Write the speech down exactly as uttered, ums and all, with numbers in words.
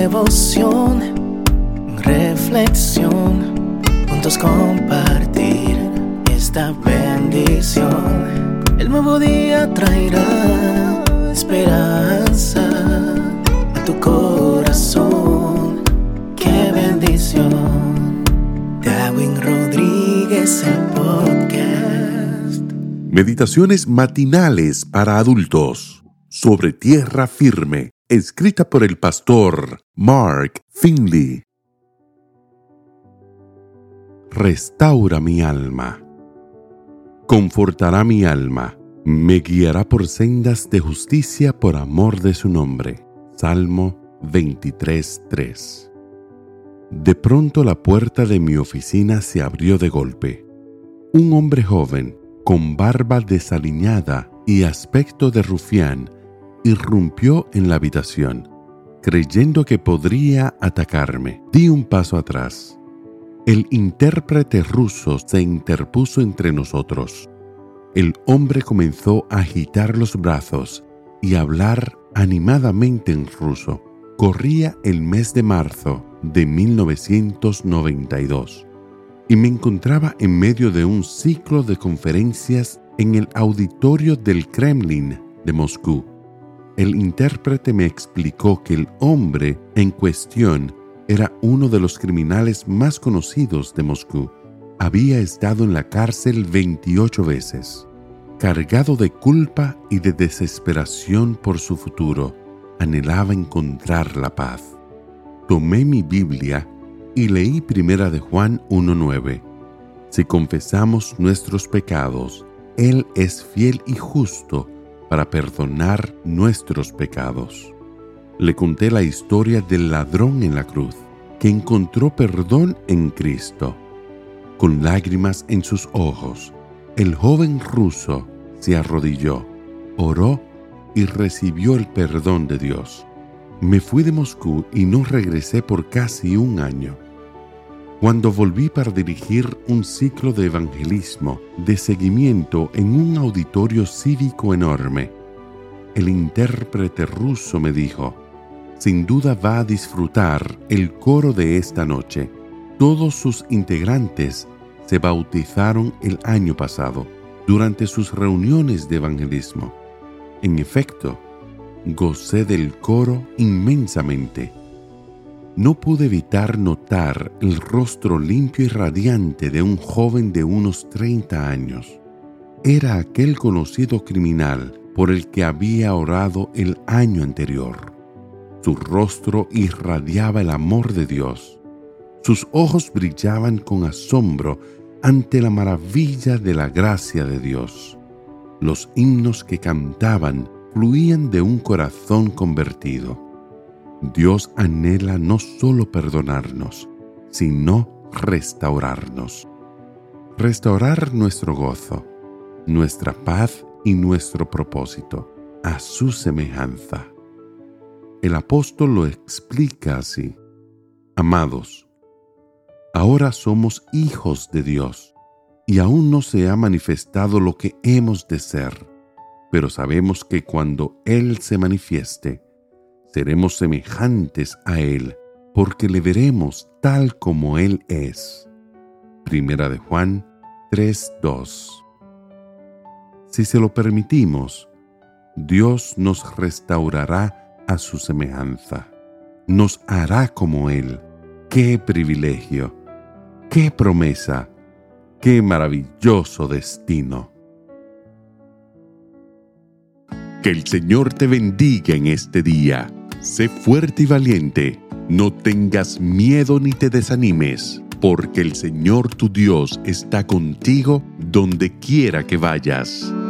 devoción, reflexión, juntos compartir esta bendición. El nuevo día traerá esperanza a tu corazón. ¡Qué bendición! Darwin Rodríguez, el podcast. Meditaciones matinales para adultos sobre tierra firme, escrita por el pastor Mark Finley. Restaura mi alma. Confortará mi alma. Me guiará por sendas de justicia por amor de su nombre. Salmo veintitrés, tres. De pronto la puerta de mi oficina se abrió de golpe. Un hombre joven, con barba desaliñada y aspecto de rufián, irrumpió en la habitación. Creyendo que podría atacarme, di un paso atrás. El intérprete ruso se interpuso entre nosotros. El hombre comenzó a agitar los brazos y a hablar animadamente en ruso. Corría el mes de marzo de mil novecientos noventa y dos y me encontraba en medio de un ciclo de conferencias en el auditorio del Kremlin de Moscú. El intérprete me explicó que el hombre en cuestión era uno de los criminales más conocidos de Moscú. Había estado en la cárcel veintiocho veces. Cargado de culpa y de desesperación por su futuro, anhelaba encontrar la paz. Tomé mi Biblia y leí Primera de Juan uno nueve. Si confesamos nuestros pecados, Él es fiel y justo para perdonar nuestros pecados. Le conté la historia del ladrón en la cruz, que encontró perdón en Cristo. Con lágrimas en sus ojos, el joven ruso se arrodilló, oró y recibió el perdón de Dios. Me fui de Moscú y no regresé por casi un año. Cuando volví para dirigir un ciclo de evangelismo de seguimiento en un auditorio cívico enorme, el intérprete ruso me dijo: sin duda va a disfrutar el coro de esta noche. Todos sus integrantes se bautizaron el año pasado durante sus reuniones de evangelismo. En efecto, gocé del coro inmensamente. No pude evitar notar el rostro limpio y radiante de un joven de unos treinta años. Era aquel conocido criminal por el que había orado el año anterior. Su rostro irradiaba el amor de Dios. Sus ojos brillaban con asombro ante la maravilla de la gracia de Dios. Los himnos que cantaban fluían de un corazón convertido. Dios anhela no solo perdonarnos, sino restaurarnos. Restaurar nuestro gozo, nuestra paz y nuestro propósito a su semejanza. El apóstol lo explica así: amados, ahora somos hijos de Dios y aún no se ha manifestado lo que hemos de ser, pero sabemos que cuando Él se manifieste, seremos semejantes a Él, porque le veremos tal como Él es. Primera de Juan tres, dos. Si se lo permitimos, Dios nos restaurará a su semejanza. Nos hará como Él. ¡Qué privilegio! ¡Qué promesa! ¡Qué maravilloso destino! Que el Señor te bendiga en este día. Sé fuerte y valiente. No tengas miedo ni te desanimes, porque el Señor tu Dios está contigo donde quiera que vayas.